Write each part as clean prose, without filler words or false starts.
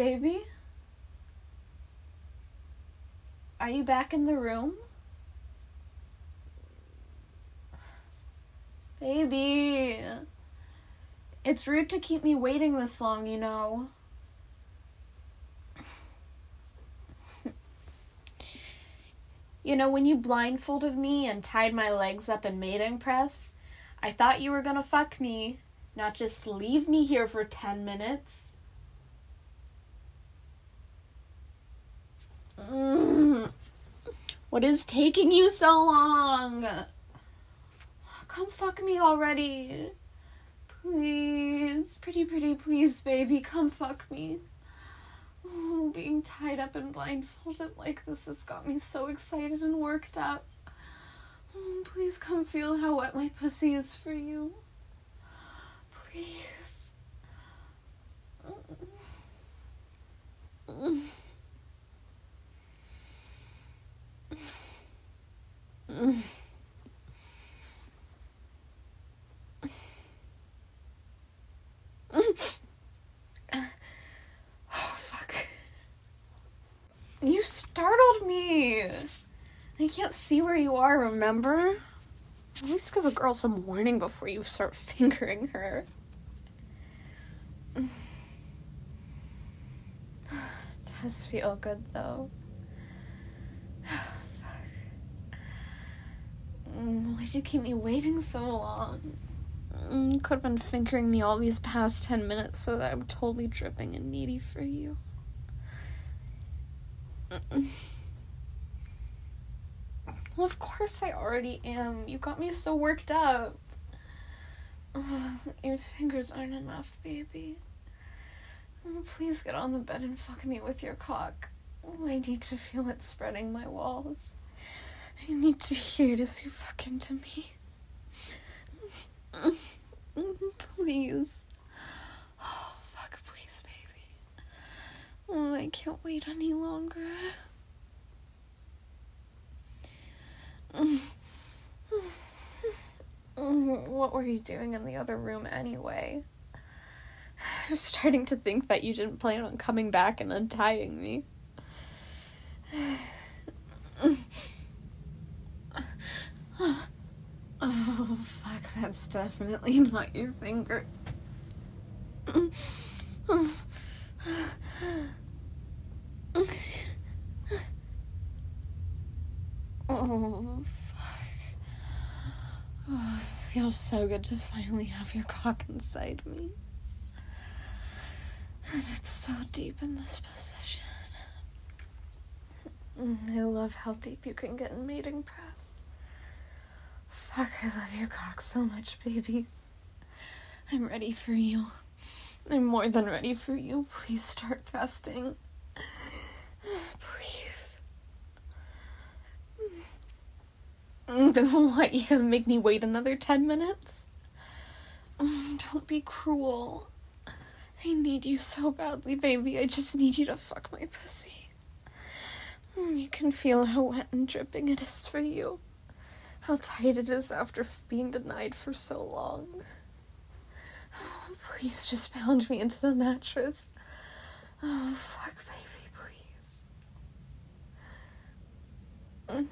baby? Are you back in the room? Baby. It's rude to keep me waiting this long, you know. You know, when you blindfolded me and tied my legs up in mating press, I thought you were gonna fuck me, not just leave me here for 10 minutes. What is taking you so long? Come fuck me already. Please. Pretty, please, baby. Come fuck me. Oh, being tied up and blindfolded like this has got me so excited and worked up. Oh, please come feel how wet my pussy is for you. Please. You startled me. I can't see where you are, remember? At least give a girl some warning before you start fingering her. It does feel good, though. Fuck. Why'd you keep me waiting so long? You could have been fingering me all these past 10 minutes so that I'm totally dripping and needy for you. Well, of course I already am. You got me so worked up. Your fingers aren't enough, baby. Please get on the bed and fuck me with your cock. I need to feel it spreading my walls. I need to hear it as you fuck into me. Please. Oh, fuck, please, baby. Oh, I can't wait any longer. What were you doing in the other room anyway? I was starting to think that you didn't plan on coming back and untying me. Oh, fuck, that's definitely not your finger. Oh, fuck. Oh, it feels so good to finally have your cock inside me. And it's so deep in this position. I love how deep you can get in mating press. Fuck, I love your cock so much, baby. I'm ready for you. I'm more than ready for you. Please start thrusting. Please. What, you gonna make me wait another 10 minutes? Don't be cruel. I need you so badly, baby. I just need you to fuck my pussy. You can feel how wet and dripping it is for you. How tight it is after being denied for so long. Please just pound me into the mattress. Oh, fuck, baby, please.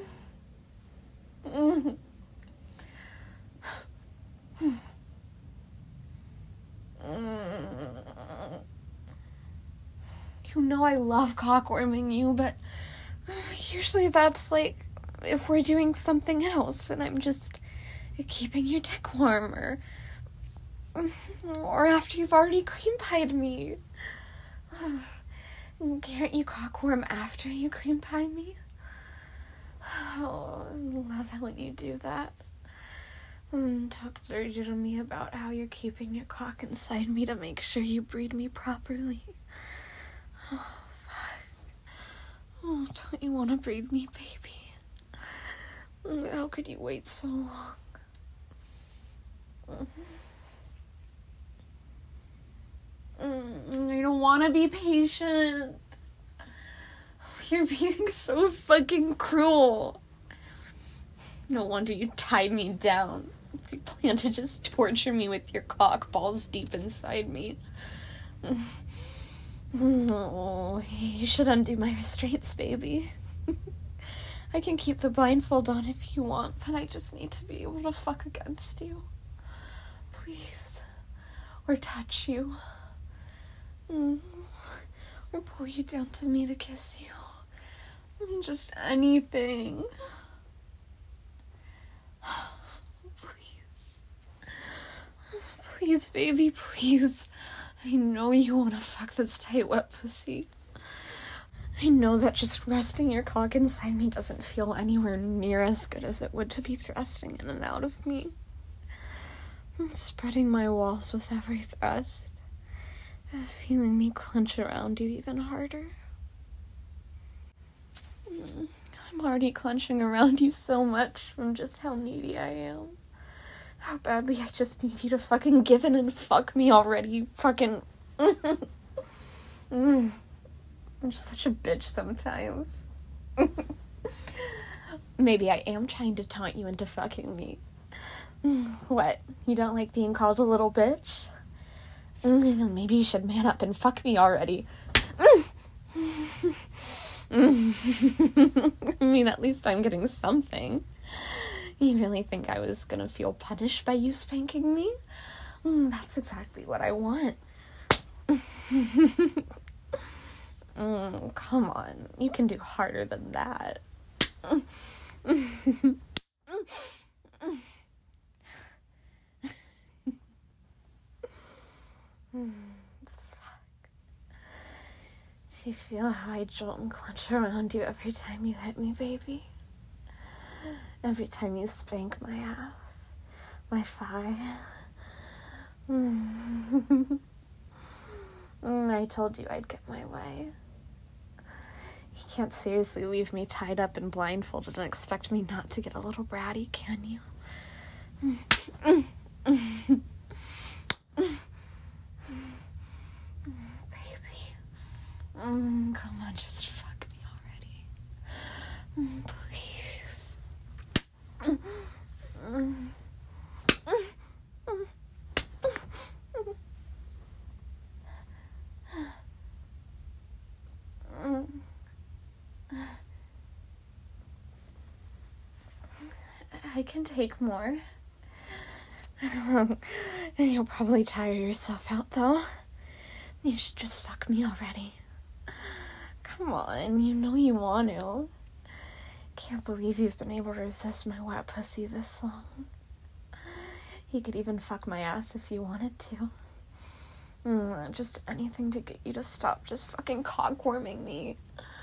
You know I love cockworming you, but usually that's like if we're doing something else and I'm just keeping your dick warm, or after you've already cream pied me. Can't you cockworm after you cream pie me? Oh, I love it when you do that. Talk dirty to me about how you're keeping your cock inside me to make sure you breed me properly. Oh, fuck. Oh, don't you want to breed me, baby? How could you wait so long? I don't want to be patient. You're being so fucking cruel. No wonder you tied me down. If you plan to just torture me with your cock balls deep inside me. Oh, you should undo my restraints, baby. I can keep the blindfold on if you want, but I just need to be able to fuck against you. Please. Or touch you. Or pull you down to me to kiss you. Just anything. Please. Please, baby, please. I know you want to fuck this tight, wet pussy. I know that just resting your cock inside me doesn't feel anywhere near as good as it would to be thrusting in and out of me. I'm spreading my walls with every thrust, feeling me clench around you even harder. I'm already clenching around you so much from just how needy I am. How badly I just need you to fucking give in and fuck me already, fucking... I'm just such a bitch sometimes. Maybe I am trying to taunt you into fucking me. What? You don't like being called a little bitch? Maybe you should man up and fuck me already. I mean, at least I'm getting something. You really think I was gonna feel punished by you spanking me? That's exactly what I want. Come on. You can do harder than that. Do you feel how I jolt and clench around you every time you hit me, baby? Every time you spank my ass, my thigh. I told you I'd get my way. You can't seriously leave me tied up and blindfolded and expect me not to get a little bratty, can you? Come on, just fuck me already. Please. I can take more. You'll probably tire yourself out, though. You should just fuck me already. Come on, you know you want to. Can't believe you've been able to resist my wet pussy this long. You could even fuck my ass if you wanted to. Just anything to get you to stop just fucking cock-worming me.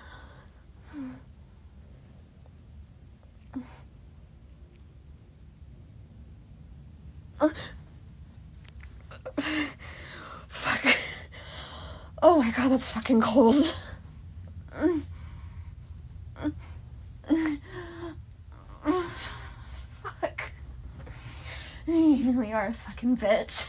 Fuck. Oh my god, that's fucking cold. Fuck. You really are a fucking bitch.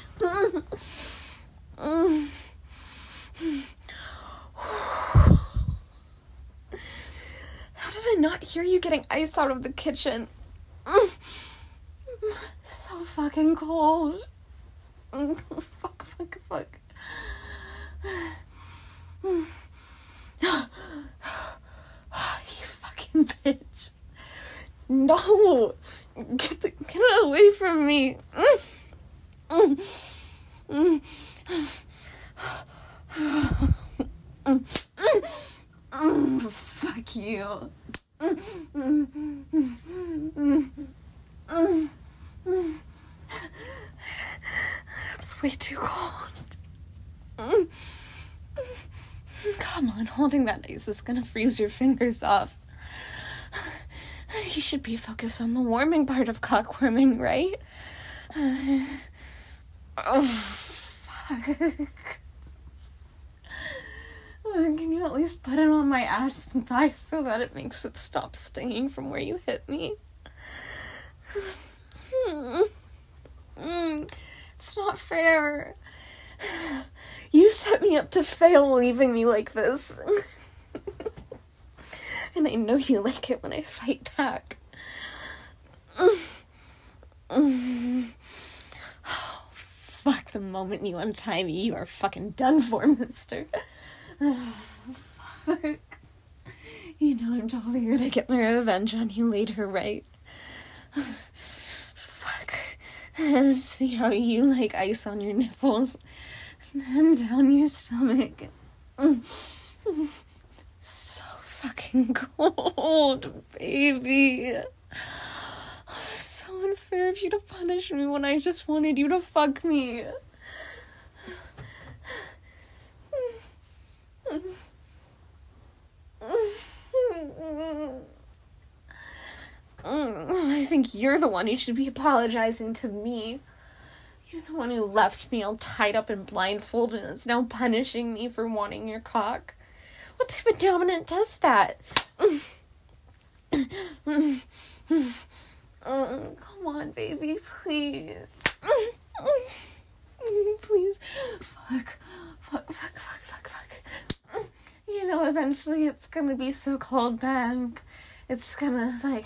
How did I not hear you getting ice out of the kitchen? So fucking cold. Fuck. You fucking bitch. No! Get it away from me. Fuck you. That's way too cold. Come on, holding that ice is gonna freeze your fingers off. You should be focused on the warming part of cockworming, right? Oh, fuck. Can you at least put it on my ass and thighs so that it makes it stop stinging from where you hit me? It's not fair. You set me up to fail leaving me like this. And I know you like it when I fight back. Oh, fuck, the moment you untie me, you are fucking done for, mister. Fuck. You know I'm totally gonna get my revenge on you later, right? Fuck. See how you like ice on your nipples and down your stomach. So fucking cold, baby. So unfair of you to punish me when I just wanted you to fuck me. I think you're the one who should be apologizing to me. You're the one who left me all tied up and blindfolded and is now punishing me for wanting your cock. What type of dominant does that? Come on, baby, please. Please. Fuck. You know, eventually it's gonna be so cold then. It's gonna, like...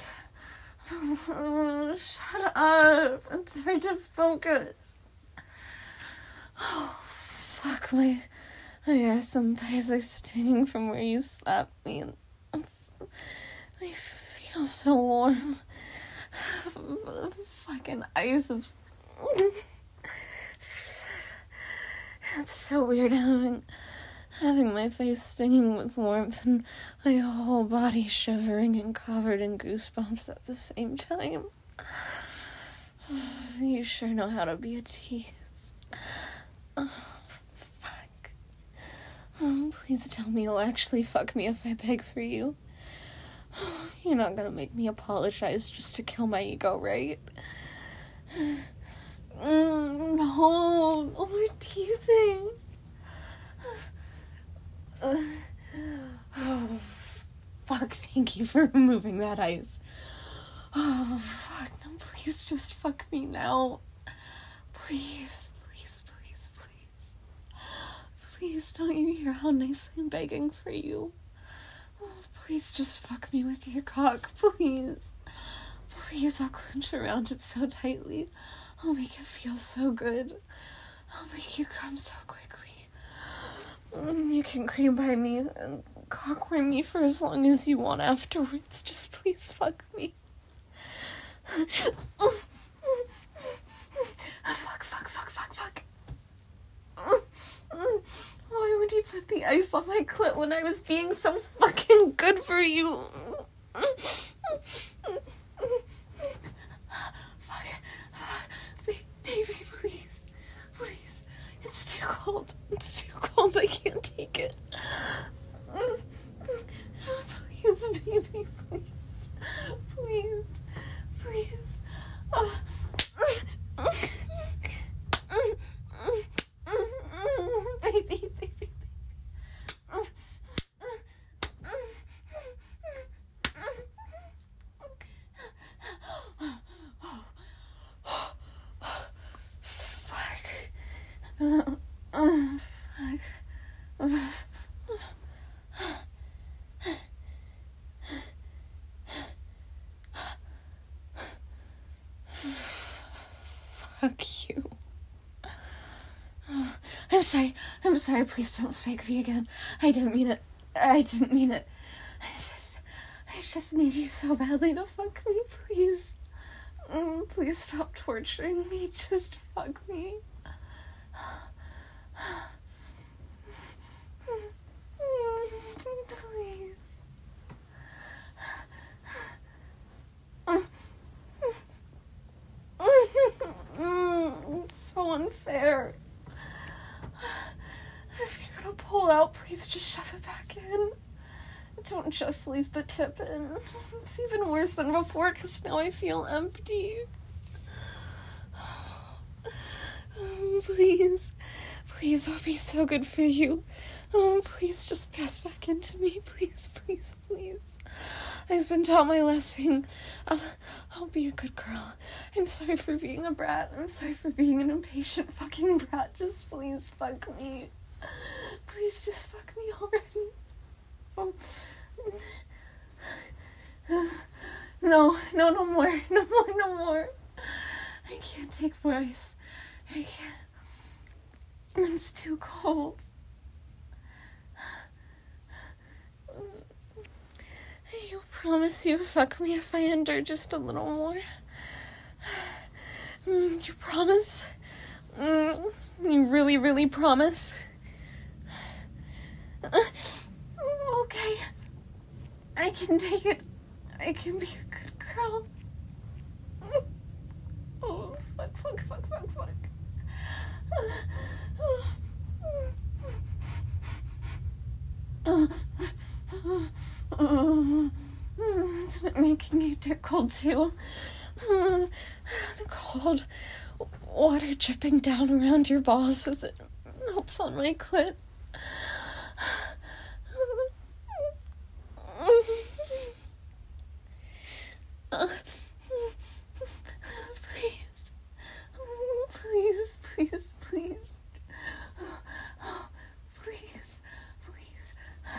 shut up. It's hard to focus. Oh, fuck, my ass and thighs are stinging from where you slapped me. They feel so warm. Fucking ice is... It's so weird having my face stinging with warmth and my whole body shivering and covered in goosebumps at the same time. You sure know how to be a tease. Oh, fuck. Oh, please tell me you'll actually fuck me if I beg for you. You're not gonna make me apologize just to kill my ego, right? No, we're teasing. Oh, fuck, thank you for removing that ice. Oh, fuck, no, please just fuck me now. Please. Please, don't you hear how nicely I'm begging for you? Oh, please just fuck me with your cock, please. Please, I'll clench around it so tightly. I'll make it feel so good. I'll make you come so quickly. You can cream by me and cockworm me for as long as you want afterwards. Just please fuck me. Fuck. Why would you put the ice on my clit when I was being so fucking good for you? Baby, please. It's too cold. I can't take it. Please, baby, please. Baby. Fuck you. I'm sorry, please don't spank me again. I didn't mean it. I just need you so badly to fuck me, please. Please stop torturing me, just fuck me. Please. It's so unfair. If you're gonna pull out, please just shove it back in. Don't just leave the tip in. It's even worse than before because now I feel empty. Please, I'll be so good for you. Please just thrust back into me. Please. I've been taught my lesson. I'll be a good girl. I'm sorry for being a brat. I'm sorry for being an impatient fucking brat. Just please fuck me. Please just fuck me already. No more. I can't take more ice. I can't. It's too cold. promise you fuck me if I endure just a little more? You promise? You really, really promise? Okay. I can take it. I can be a good girl. Oh, fuck, fuck, fuck, fuck, fuck. Is it making you tickle too? The cold water dripping down around your balls as it melts on my clit. Please. Please, please, please. Please, please.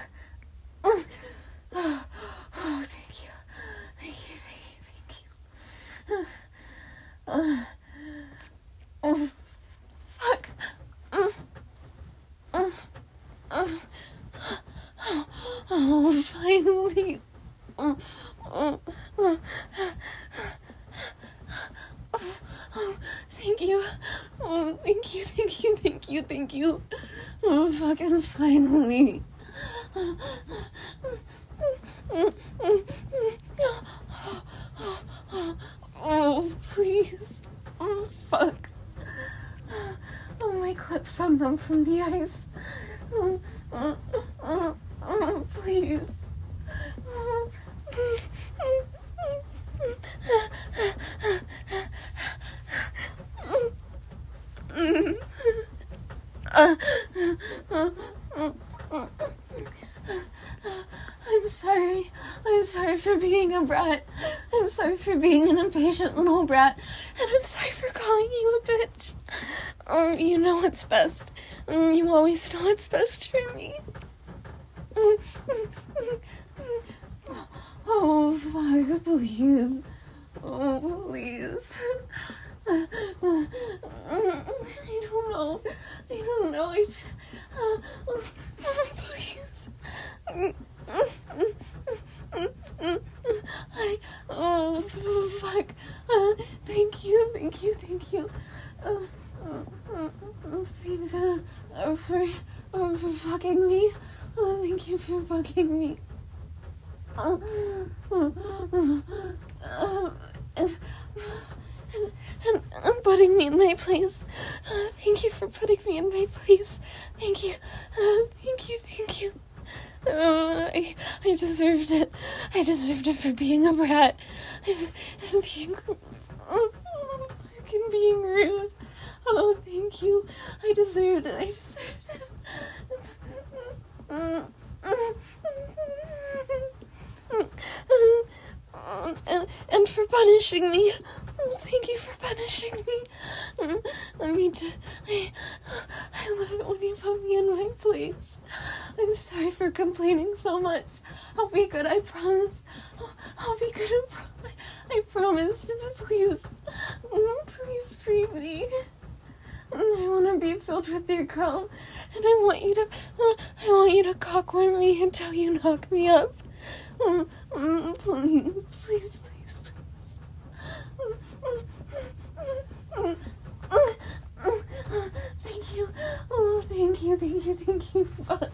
Oh, thank you. Thank you, thank you, thank you. Oh, fuck. Oh, finally. Thank you. Oh, thank you, thank you, thank you, thank you. Oh, fucking finally. Oh, please. Oh, fuck. Oh, my clip's so numb from the ice. Please. I'm sorry. I'm sorry for being a brat. I'm sorry for being an impatient little brat. And I'm sorry for calling you a bitch. You know what's best. You always know what's best for me. Oh, fuck, please. Oh, please. I don't know. Please. Oh, fuck. Thank you. Thank you for fucking me. Thank you for fucking me. And putting me in my place. Thank you for putting me in my place. Thank you. Thank you. I deserved it. I deserved it for being a brat. Being rude. Oh, thank you. I deserved it. And for punishing me. Thank you for punishing me. I love it when you put me in my place. I'm sorry for complaining so much. I'll be good, I promise. I'll be good, I promise. Please. Please free me. I want to be filled with your cum. And I want you to cockworm me until you knock me up. Please. Thank you. Oh, thank you. Fuck.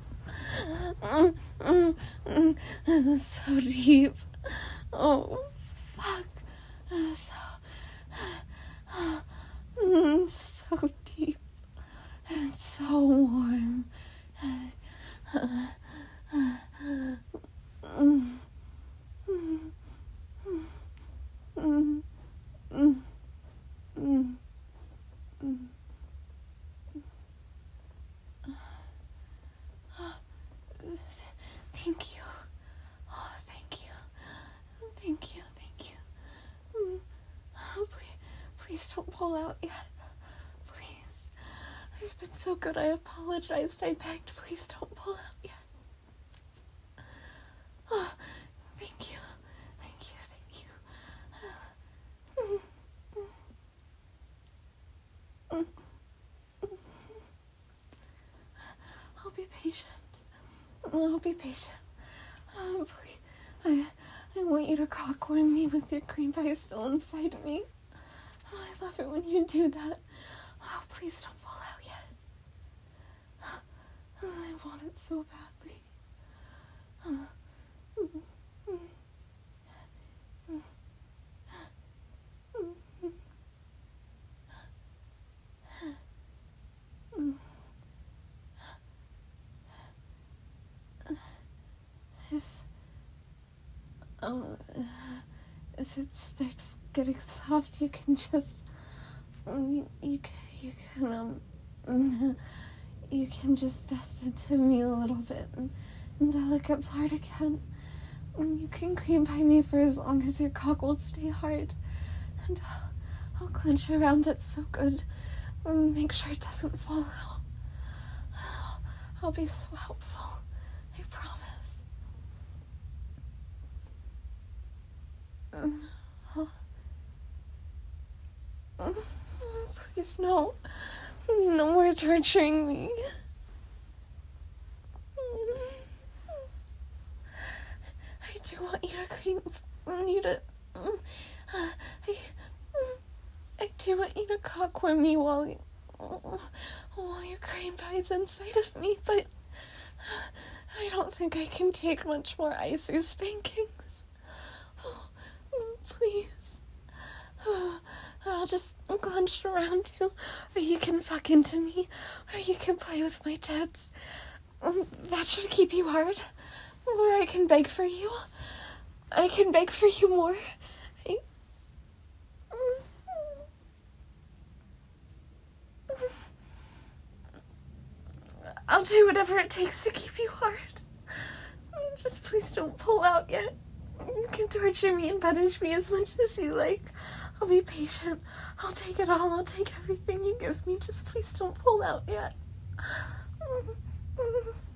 So deep. Oh, fuck. So deep. And so warm. Thank you. Oh, thank you. Oh, please don't pull out yet. Please. I've been so good. I apologized. I begged. Please don't pull out yet. Oh, thank you. I'll be patient. Please. I want you to cockworm me with your cream pie still inside me. Oh, I love it when you do that. Oh, please don't fall out yet. I want it so badly. If it starts getting soft, you can just you can just test it to me a little bit until it gets hard again. You can cream pie me for as long as your cock will stay hard, and I'll clench around it so good. Make sure it doesn't fall out. I'll be so helpful. I promise. Please, no. No more torturing me. I do want you to I do want you to cockworm me while your cream pie's inside of me, but I don't think I can take much more ice or spankings. Please. I'll just clench around you, or you can fuck into me, or you can play with my tits. That should keep you hard. Or I can beg for you. I can beg for you more. I'll do whatever it takes to keep you hard. Just please don't pull out yet. You can torture me and punish me as much as you like. I'll be patient. I'll take it all. I'll take everything you give me. Just please don't pull out yet.